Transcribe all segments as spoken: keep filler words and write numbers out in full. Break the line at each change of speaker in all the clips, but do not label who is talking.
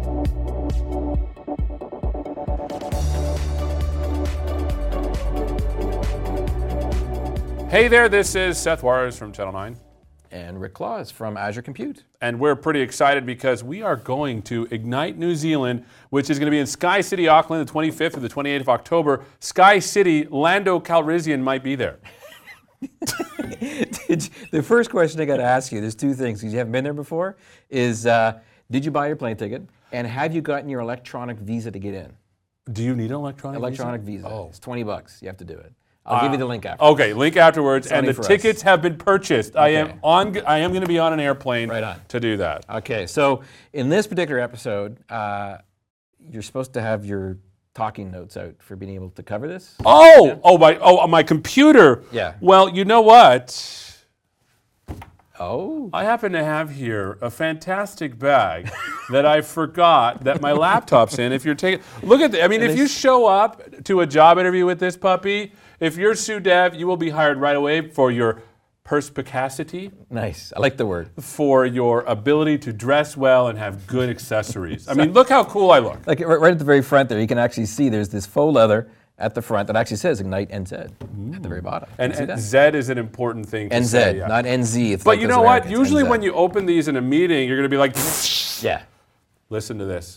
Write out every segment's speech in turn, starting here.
Hey there, this is Seth Warriors from Channel nine.
And Rick Claus from Azure Compute.
And we're pretty excited because we are going to Ignite New Zealand, which is going to be in Sky City, Auckland, the twenty-fifth through the twenty-eighth of October. Sky City, Lando Calrissian might be there.
did you, the first question I got to ask you, there's two things, because you haven't been there before, is uh, did you buy your plane ticket? And have you gotten your electronic visa to get in?
Do you need an electronic visa?
Electronic visa.
Oh.
It's twenty bucks. You have to do it. I'll
uh,
give you the link afterwards.
Okay, link afterwards.
It's
and the tickets
us.
have been purchased.
Okay.
I am on. I am going to be on an airplane
right on.
to do that.
Okay, so in this particular episode, uh, you're supposed to have your talking notes out for being able to cover this.
Oh,
yeah.
oh my, oh my computer.
Yeah.
Well, you know what?
Oh.
I happen to have here a fantastic bag that I forgot that my laptop's in. If you're taking, look at the, I mean, if you show up to a job interview with this puppy, if you're Sue Dev, you will be hired right away for your perspicacity.
Nice. I like the word.
For your ability to dress well and have good accessories. I mean, look how cool I look.
Like right at the very front there, you can actually see there's this faux leather at the front that actually says Ignite N Z mm. at the very bottom.
And, and Z is an important thing to
N Z,
say. Yeah.
not N Z. It's
but
like
you know what? Usually
N Z.
when you open these in a meeting, you're going to be like,
yeah.
Listen to this.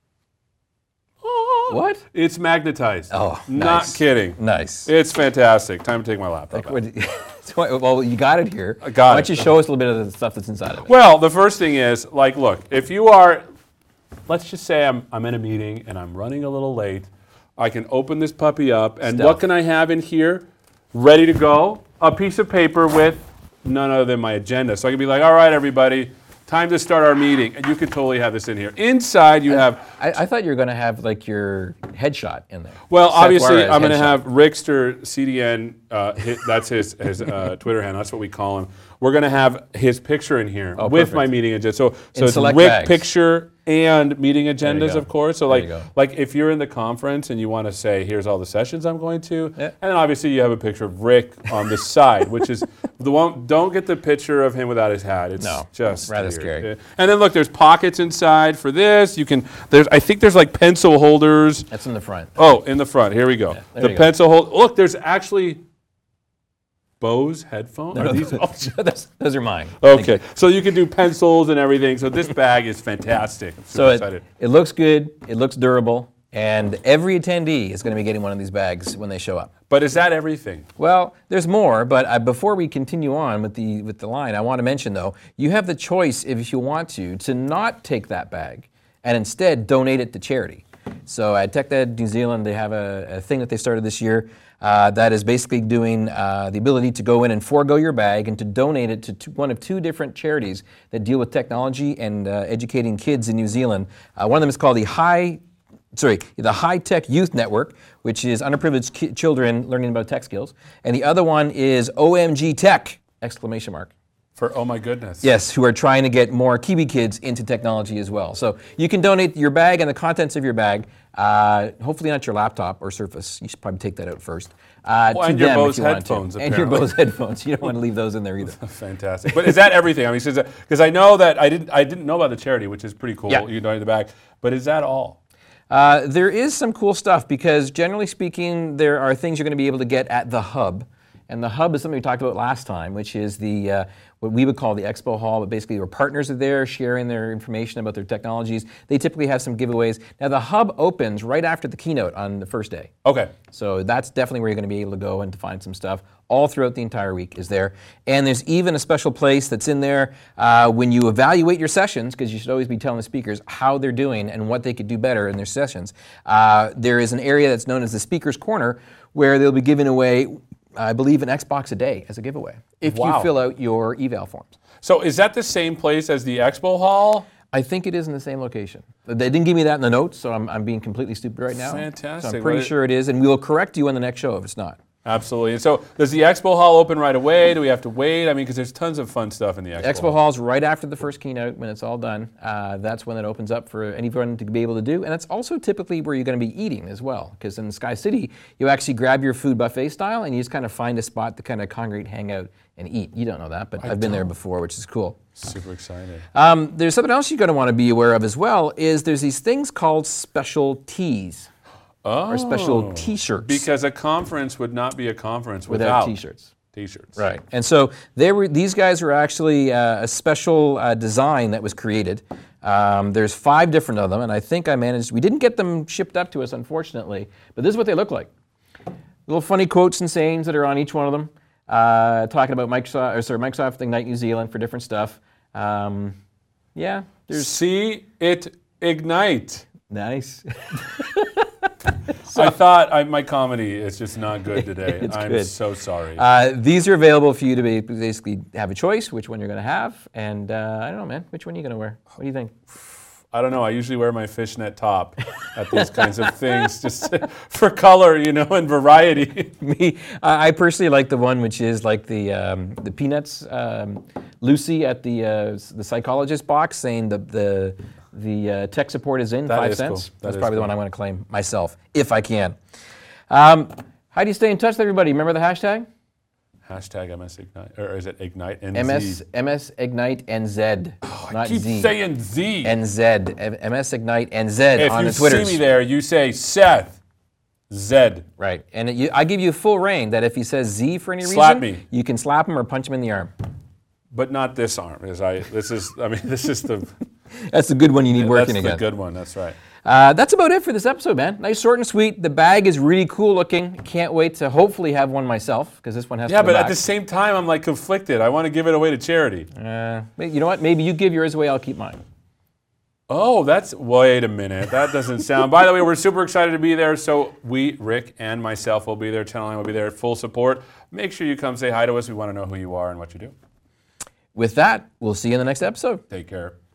What?
It's magnetized.
Oh,
Not
nice.
kidding.
Nice.
It's fantastic. Time to take my laptop
like, what, well, you got it here.
I got
Why
it.
don't you show us a little bit of the stuff that's inside of it?
Well, the first thing is, like, look, if you are, let's just say I'm, I'm in a meeting and I'm running a little late, I can open this puppy up, and
Stealth.
What can I have in here? Ready to go? A piece of paper with none other than my agenda. So I can be like, all right, everybody, time to start our meeting. And you could totally have this in here. Inside, you
I,
have...
I, I thought you were going to have, like, your headshot in there.
Well,
Seth
obviously,
Juarez
I'm going to
headshot.
have Rickster C D N, uh, hit, that's his, his uh, Twitter handle, that's what we call him. We're going to have his picture in here
Oh,
with
perfect.
my meeting agenda. So, so
In
it's
select
Rick
bags.
picture and meeting
you
agendas,
go.
of course. So
There
like,
you go.
like if you're in the conference and you want to say, here's all the sessions I'm going to,
Yeah.
and then obviously you have a picture of Rick on the side, which is the one, don't get the picture of him without his hat. It's
No,
just
rather
weird.
scary.
Yeah. And then look, there's pockets inside for this. You can, there's, I think there's like pencil holders.
That's in the front.
Oh, in the front. Here we go.
Yeah, there
the
you go.
pencil hold. Look, there's actually Bose headphones.
No,
Are
no,
these? Oh,
those, those are mine.
okay, so you can do pencils and everything. So this bag is fantastic. I'm super
So it,
excited.
it looks good, it looks durable, and every attendee is going to be getting one of these bags when they show up.
But is that everything?
Well, there's more, but uh, before we continue on with the with the line, I want to mention though, you have the choice, if you want to, to not take that bag and instead donate it to charity. So at TechEd New Zealand, they have a, a thing that they started this year uh, that is basically doing uh, the ability to go in and forego your bag and to donate it to two, one of two different charities that deal with technology and uh, educating kids in New Zealand. Uh, one of them is called the High Sorry, the High Tech Youth Network, which is underprivileged ki- children learning about tech skills, and the other one is O M G Tech! Exclamation mark.
For oh my goodness.
Yes, who are trying to get more Kiwi kids into technology as well. So you can donate your bag and the contents of your bag, uh, hopefully not your laptop or Surface. You should probably take that out first. Uh,
Well,
to
and your
them
Bose
if you want to.
headphones,
And your
apparently.
Bose headphones. You don't want to leave those in there either.
Fantastic. But is that everything? I mean, because I know that I didn't I didn't know about the charity, which is pretty cool.
Yeah.
You donate the bag. But is that all?
Uh, there is some cool stuff because generally speaking, there are things you're going to be able to get at the Hub. And the Hub is something we talked about last time, which is the uh, what we would call the Expo Hall, but basically our partners are there sharing their information about their technologies. They typically have some giveaways. Now the Hub opens right after the keynote on the first day.
Okay.
So that's definitely where you're going to be able to go and to find some stuff. All throughout the entire week is there. And there's even a special place that's in there uh, when you evaluate your sessions, because you should always be telling the speakers how they're doing and what they could do better in their sessions. Uh, there is an area that's known as the Speaker's Corner where they'll be giving away, I believe, an Xbox a day as a giveaway if
Wow.
you fill out your eval forms.
So is that the same place as the Expo Hall?
I think it is in the same location. They didn't give me that in the notes, so I'm, I'm being completely stupid right now.
Fantastic.
So I'm pretty
Well,
sure it is, and we will correct you on the next show if it's not.
Absolutely. And so does the expo hall open right away? Do we have to wait? I mean, because there's tons of fun stuff in the expo,
Expo
hall.
Hall's right after the first keynote when it's all done. Uh, that's when it opens up for anyone to be able to do. And it's also typically where you're going to be eating as well. Because in Sky City, you actually grab your food buffet style and you just kind of find a spot to kind of congregate, hang out, and eat. You don't know that, but I I've been don't. there before, which is cool.
Super excited.
Um, there's something else you're going to want to be aware of as well, is there's these things called special tees.
Oh,
or special T-shirts.
Because a conference would not be a conference
without,
without
T-shirts.
T-shirts.
Right. And so they were, these guys were actually uh, a special uh, design that was created. Um, there's five different of them, and I think I managed, we didn't get them shipped up to us, unfortunately, but this is what they look like. Little funny quotes and sayings that are on each one of them. Uh, talking about Microsoft, or sorry, Microsoft Ignite New Zealand for different stuff. Um, yeah,
there's see it ignite.
Nice.
so, I thought I, my comedy is just not good today.
It's
I'm
good.
so sorry.
Uh, these are available for you to be, basically have a choice which one you're going to have, and uh, I don't know, man. Which one are you going to wear? What do you think?
I don't know. I usually wear my fishnet top at these kinds of things, just for color, you know, and variety.
Me, I personally like the one which is like the um, the Peanuts um, Lucy at the uh, the psychologist box saying the the the uh, tech support is in
that
five
is
cents.
Cool. That
That's probably
cool.
the one I'm going to claim myself if I can. Um, how do you stay in touch with everybody? Remember the hashtag?
Hashtag M S Ignite, or is it Ignite N Z?
M S, M S Ignite N Z,
oh,
not
I keep
Z.
saying Z.
N Z, M S Ignite N Z
if
on
you
the Twitters.
see me there, you say Seth Z.
Right, and it, you, I give you full reign that if he says Z for any
slap
reason,
me.
You can slap him or punch him in the arm.
But not this arm, as I. This is. I mean, this is the.
That's the good one you need
yeah,
working
that's
again.
That's the good one. That's right.
Uh, that's about it for this episode, man. Nice, short, and sweet. The bag is really cool looking. Can't wait to hopefully have one myself, because this one has
yeah,
to go
but
back.
at the same time, I'm like conflicted. I want to give it away to charity.
Uh, you know what? Maybe you give yours away. I'll keep mine.
Oh, that's, wait a minute. That doesn't sound, by the way, we're super excited to be there. So we, Rick and myself will be there. Channel nine will be there, full support. Make sure you come say hi to us. We want to know who you are and what you do.
With that, we'll see you in the next episode.
Take care.